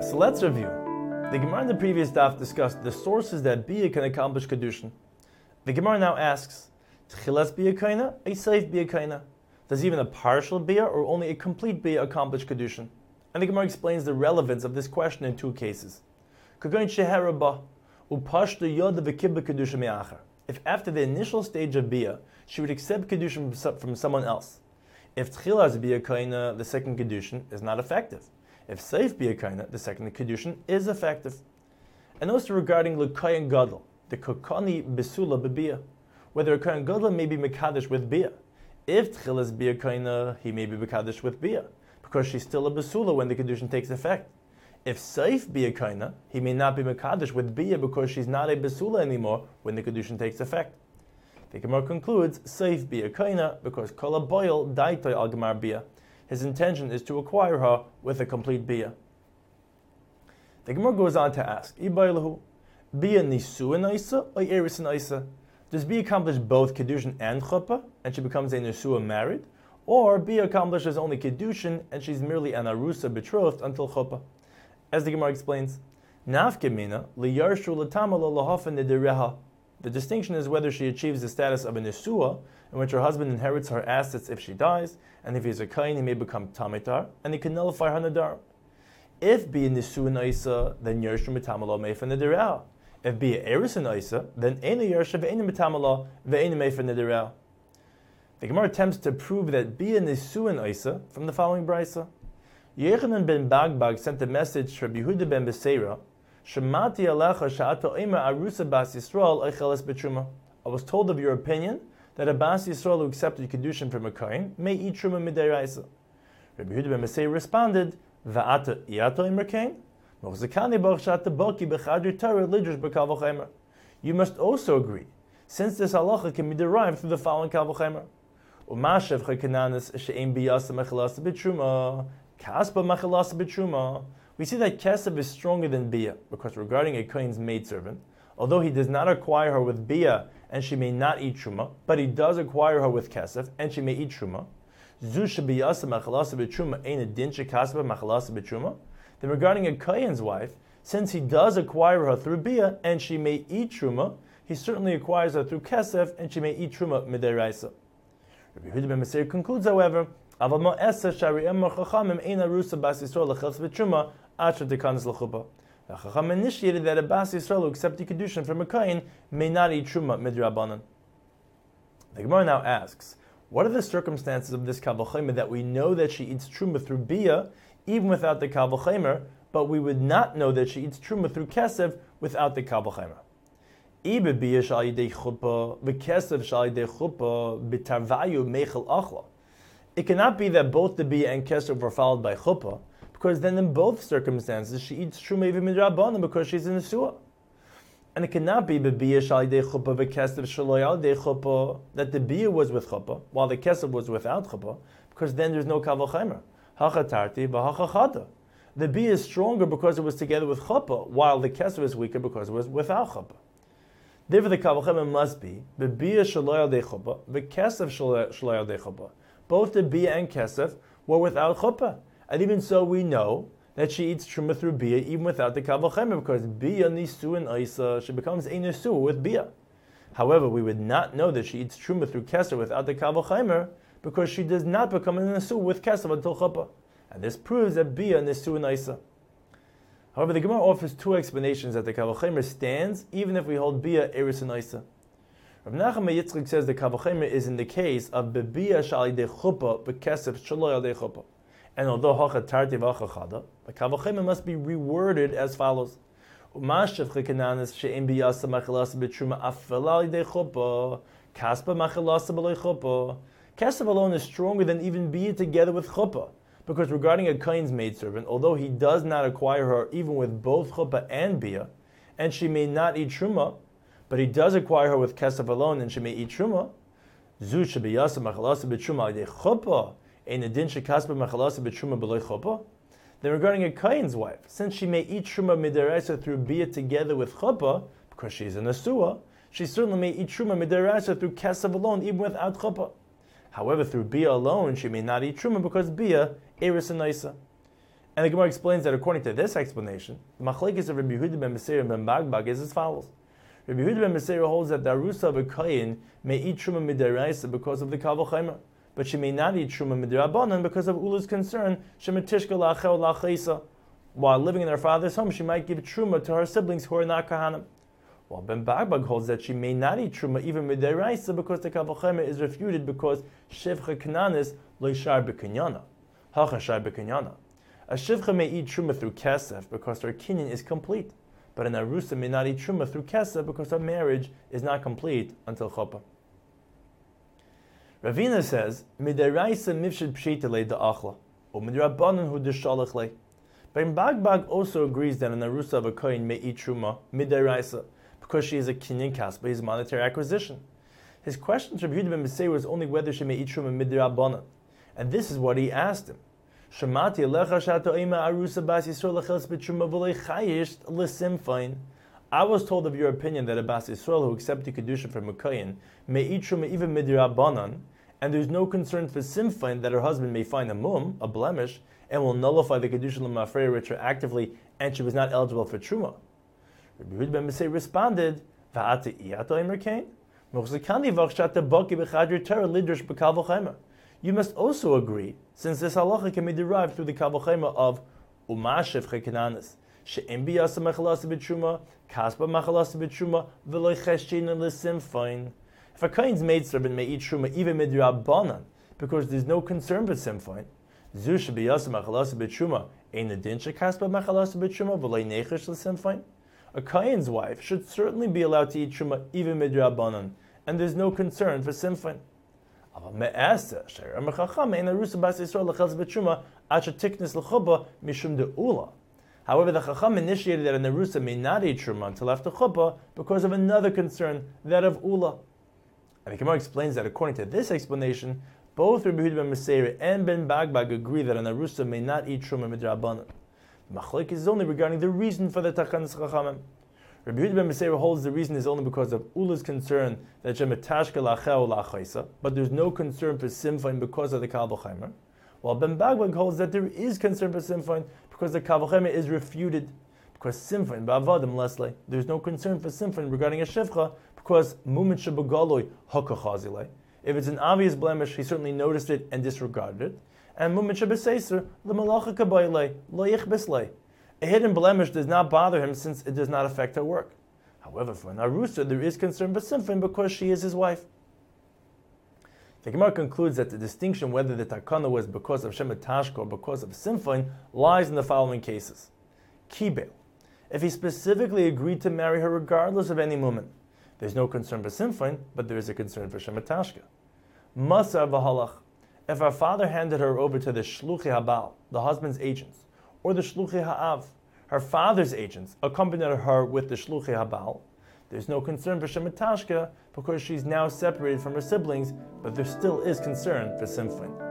So let's review. The Gemara in the previous daf discussed the sources that Bia can accomplish Kedushin. The Gemara now asks, Tchilas Bia Kaina, a Seif Bia Kaina. Does even a partial Bia or only a complete Bia accomplish Kedushin? And the Gemara explains the relevance of this question in two cases. If after the initial stage of Bia, she would accept Kedushin from someone else. If Tchilas Bia Kaina, the second Kedushin, is not effective. If Seif Bia Kaina, the second Kedushin, is effective. And also regarding L'Kohen Gadol, the Kokani Besula B'Bia, whether a Kohen Gadol may be Mekadesh with Bia. If Tchilas Bia Kaina, he may be Mekadesh with Bia, because she's still a Besula when the Kedushin takes effect. If Seif Bia Kaina, he may not be Mekadesh with Bia because she's not a Besula anymore when the Kedushin takes effect. The Gemara concludes, Seif Bia Kaina, because Kol HaBoil Daitoi Al Gemar Bia. His intention is to acquire her with a complete Bia. The Gemara goes on to ask, Ibaylahu, Bia Nisuin Isa or Erisin Isa? Does Bia accomplish both Kedushin and Chuppah, and she becomes a Nisua married? Or Bia accomplishes only Kedushin, and she's merely an Arusa betrothed until Chuppah? As the Gemara explains, Nafkemina liyarshu l'tamalo lahafen nedireha. The distinction is whether she achieves the status of a Nisua, in which her husband inherits her assets if she dies, and if he's a Kain, he may become Tamitar, and he can nullify her Nadar. If Bia Nisua Isa, then Yershu Mitamalo Meifa Nedireha. If Bia Eris Isa, then Eina Yersha Ve'eina Mitamalo Ve'eina Meifa Nedireha. The Gemara attempts to prove that Bia Nisua Isa from the following brisa. Yechanan ben Bagbag sent a message to Rabbi Yehuda ben Beseira, Shemati alecha sha'ata omer arusa bas Yisrael oicheles b'truma. I was told of your opinion that a bas Yisrael who accepted Kedushin from a Kohen may eat truma midiraisa. Rabbi Yehuda ben Beseira responded, Va'ata iato omer kain? Mochzekani b'ch sha'ata boki b'chadri Torah lidrush b'kal v'chemer. You must also agree, since this halacha can be derived through the following kal v'chemer. Umashev chaykenanis she'em biyasa mechalasa b'truma. Kaspa machalasa b'truma. We see that Kesef is stronger than Bia, because regarding a Kohen's maidservant, although he does not acquire her with Bia and she may not eat Truma, but he does acquire her with Kesef and she may eat Truma, then regarding a Kohen's wife, since he does acquire her through Bia and she may eat Truma, he certainly acquires her through Kesef and she may eat Truma midiraisa. Rabbi Yehuda ben Beseira concludes, however, the Chacham initiated that a Bas Yisrael who accepted Kedushin from a Kohen may not eat Truma midrabanan. The Gemara now asks, what are the circumstances of this Kal V'chomer that we know that she eats Truma through Bia, even without the Kal V'chomer, but we would not know that she eats Truma through Kesef without the Kal V'chomer? Ibe Bia shal yidei chuppah, v'Kesef shal yidei chuppah, b'tarvayu meichel achla. It cannot be that both the Bia and Kesef were followed by Chuppah, because then in both circumstances she eats Truma even midrabanan because she's in the Nesua. And it cannot be Bia shal yidei chuppah v'Kesef shelo yidei chuppah, that the Bia was with Chuppah while the Kesef was without Chuppah, because then there's no Kal V'chomer. Hachatarti v'hachachada. The Bia is stronger because it was together with Chuppah, while the Kesef is weaker because it was without Chuppah. Therefore the Kal V'chomer must be Bia shelo yidei chuppah v'Kesef shelo yidei chuppah. Both the Bia and Kesef were without Chuppah. And even so, we know that she eats Truma through Bia even without the Kal V'chomer, because Bia Nisuin Isa, she becomes a Nisu with Bia. However, we would not know that she eats Truma through Kesef without the Kal V'chomer, because she does not become a Nisu with Kesef until Chuppah. And this proves that Bia Nisuin Isa. However, the Gemara offers two explanations that the Kal V'chomer stands, even if we hold Bia Eris and Isa. Rav Nachman Yitzchak says the Kal V'chomer is in the case of Bia shal yidei chuppah v'Kesef shelo yidei chuppah. And although hacha tarti v'hachachada, the Kal V'chomer must be reworded as follows: Umashev chikenanis she'em biyasa machalasa b'truma afela yidei chuppah, kaspa machalasa b'loi chuppah. Kesef alone is stronger than even Bia together with chuppah, because regarding a Kohen's maidservant, although he does not acquire her even with both chuppah and Bia, and she may not eat Truma, but he does acquire her with Kesef alone, and she may eat Truma. Zu shebiyasa machalasa b'truma yidei chuppah, ein adin shekaspa machalasa b'truma b'loi chuppah. Then regarding a Kohen's wife, since she may eat Truma midiraisa through Bia together with Chuppah, because she is a Nesua, she certainly may eat Truma midiraisa through Kesef alone, even without Chuppah. However, through Bia alone, she may not eat Truma because Bia Eris and Isa. And the Gemara explains that according to this explanation, the machlekes of Rabbi Yehuda ben Meseir and ben Bagbag is as follows. Rabbi Yehuda ben Meseir holds that the arusa of a kohen may eat truma midiraisa because of the kal v'chomer, but she may not eat truma midirabanan because of Ula's concern shemetishka la'achel la'chaisa. While living in her father's home, she might give truma to her siblings who are not kahanim. While Ben Bagbag holds that she may not eat truma even midiraisa because the kal v'chomer is refuted because shivcha kananis loishar b'kinyana, hacha shar b'kinyana. A shivcha may eat truma through kesef because her kinyan is complete, but an arusa may not eat truma through kesef because her marriage is not complete until chuppah. Ravina says, "Midiraisa mifshid pshitale da'achla, or midrabanan hu deshalach le." Ben Bagbag also agrees that an arusa of a kohen may eat truma midiraisa because she is a kinyan kaspa, his monetary acquisition. His question to Rabbi Yehuda ben Meseir was only whether she may eat truma midrabanan, and this is what he asked him. Shemati alecha shato ema arusa bas Yisrael lechels b'truma v'lei chayish l'simfain. I was told of your opinion that a bas Yisrael who accepted kedusha from a kohen may eat truma even midrabanan, and there's no concern for simfain that her husband may find a mum, a blemish, and will nullify the kedusha l'mafreya retroactively, and she was not eligible for truma. Rabbi Yehuda ben Meseir responded, "Va'ata iyato emer kain, mochzekani v'achshata baki b'chadri Torah lidrush b'kal v'chaymer." You must also agree, since this halacha can be derived through the kal v'chaymer of umashiv chekananis, she'em biyasa mechalasa b'truma, kaspa mechalasa b'truma, v'lo cheshina l'simfain. If a kohen's maidservant may eat truma even midrabanan, because there's no concern for simfain, zu shebiyasa mechalasa b'truma, ein adin shekaspa mechalasa b'truma, v'lo nechesh l'simfain. A kohen's wife should certainly be allowed to eat truma even midrabanan, and there's no concern for simfain. However, the Chacham initiated that an arusa may not eat truma until after chuppah because of another concern, that of ula. And the Gemara explains that according to this explanation, both Rabbi Yehuda ben Meseir and Ben Bagbag agree that an arusa may not eat truma midrabanan. The machlek is only regarding the reason for the takanas Chachamim. Rabbi Yehuda ben Meseir holds the reason is only because of Ula's concern that shemetashka la'achel la'chaisa, but there's no concern for simfain because of the kal v'chaymer. While Ben Bagbag holds that there is concern for simfain because the kal v'chaymer is refuted, because simfain ba'avadim lesle, there's no concern for simfain regarding a shivcha because mumin shebagaloy hakachazile. If it's an obvious blemish, he certainly noticed it and disregarded it. And mumin shebeseiser l'malacha kabayle lo yichbeslei. A hidden blemish does not bother him since it does not affect her work. However, for an arusa, there is concern for simfain because she is his wife. The Gemara concludes that the distinction whether the takana was because of shemetashka or because of simfain lies in the following cases. Kibel. If he specifically agreed to marry her regardless of any moment, there's no concern for simfain, but there is a concern for shemetashka. Masar v'halach. If her father handed her over to the shluchi habal, the husband's agents, or the shluchi ha'av, her father's agents, accompanied her with the shluchi habal, there's no concern for shemetashka because she's now separated from her siblings, but there still is concern for simfain.